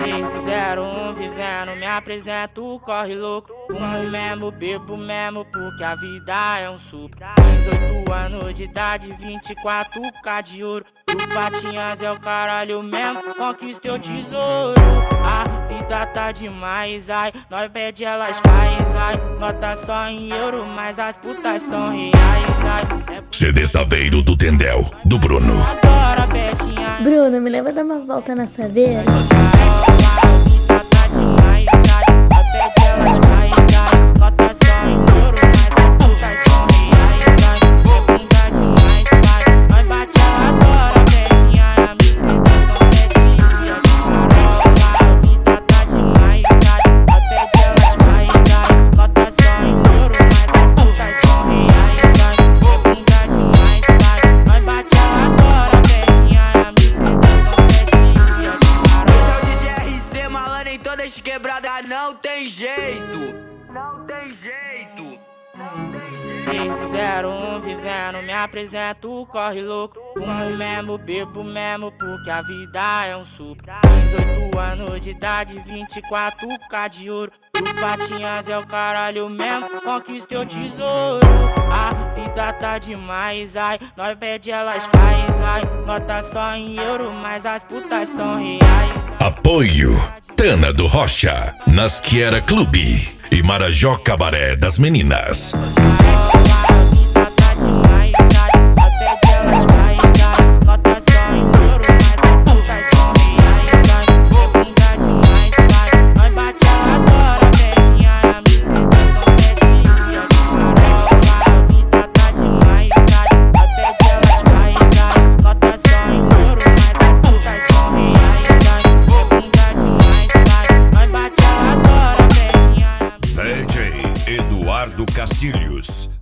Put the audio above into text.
601 vivendo, me apresento, corre louco. Fumo mesmo, bebo mesmo, porque a vida é um sopro. 18 anos de idade, 24K de ouro. O Patinhas é o caralho mesmo, conquistei o tesouro. A vida tá demais, ai, nós pede elas faz, ai. Nota só em euro, mas as putas são reais, ai. CD Saveiro do Tendel, do Bruno. Adoro a festinha. Bruno, me leva a dar uma volta na Saveira. Todas quebradas, não tem jeito. Não tem jeito. 601 vivendo, me apresento, corre louco. Fumo mesmo, bebo mesmo, porque a vida é um sopro. 18 anos de idade, 24K de ouro. O Patinhas é o caralho mesmo, conquistei o tesouro. A vida tá demais, ai, nós pede elas faz, ai. Nota só em euro, mas as putas são reais. Apoio Tana do Rocha, Nasquiera Clube e Marajó Cabaré das Meninas. DJ Eduardo Castilhos.